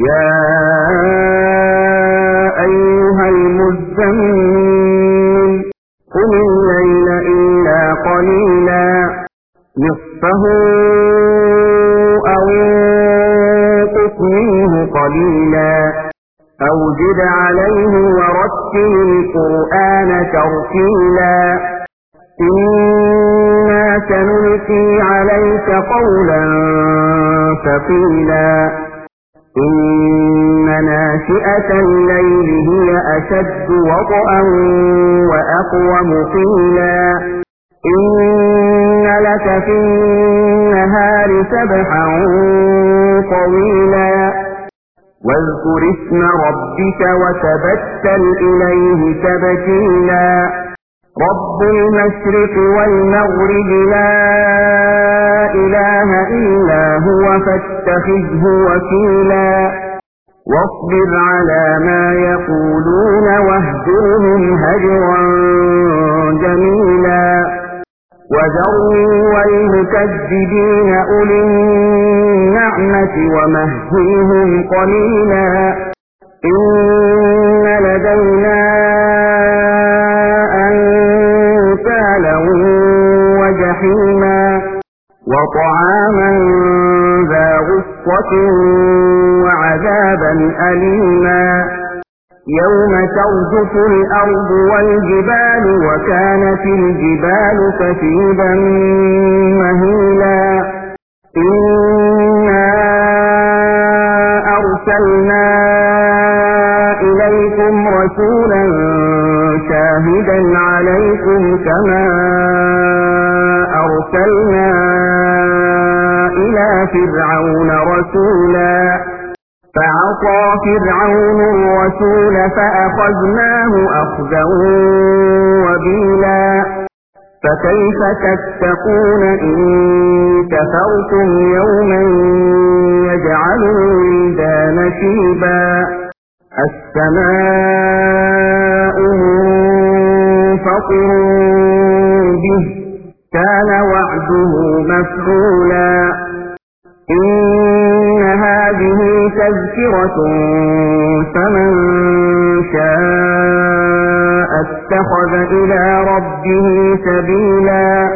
يا أيها المزمل قم الليل إلا قليلا نصفه أو انقص منه قليلا أو زد عليه ورتل القرآن ترتيلا إنا سنلقي عليك قولا ثقيلا إن ناشئة الليل هي أشد وطئا وأقوم قيلا إن لك في النهار سبحا طويلا واذكر اسم ربك وتبتل إليه تبتيلا رب المشرق والمغرب لا إله إلا هو فاتخذه وكيلا واصبر على ما يقولون واهجرهم هجرا جميلا وذرني والمكذبين أولي النعمة ومهلهم قليلا إن لدينا أنكالا وجحيما وطعاما ذا غصة وعذابا أليما يوم ترجف الأرض والجبال وكانت الجبال كثيبا مهيلا إنا أرسلنا إليكم رسولا شاهدا عليكم كما أرسلنا إلى فرعون رسولا فعصى فرعون الرسول فأخذناه أخذا وبيلا فكيف تتقون إن كفرتم يوما يجعل الولدان شيبا السماء منفطر به كان وعده مفعولا إن هذه تذكرة فمن شاء اتخذ إلى ربه سبيلا